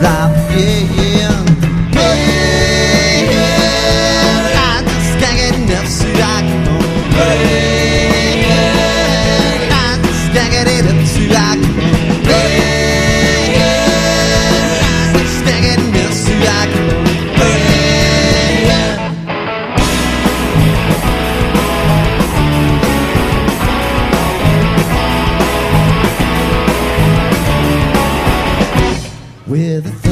life, yeah, yeah. Hey, yeah, I just can't get enough, so I come on. Hey, yeah, I just can't get enough, so I come on. Hey, yeah, I just can't get enough, so I come on. Hey, yeah. With a